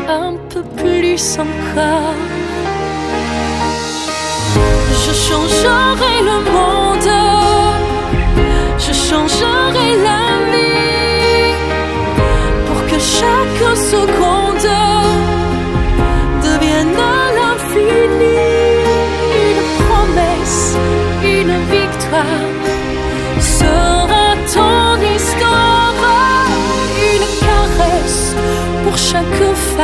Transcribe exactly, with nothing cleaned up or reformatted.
un peu plus encore. Je changerai le monde, je changerai la vie, pour que chaque seconde devienne à l'infini une promesse, une victoire. Sera ton histoire une caresse pour chaque femme.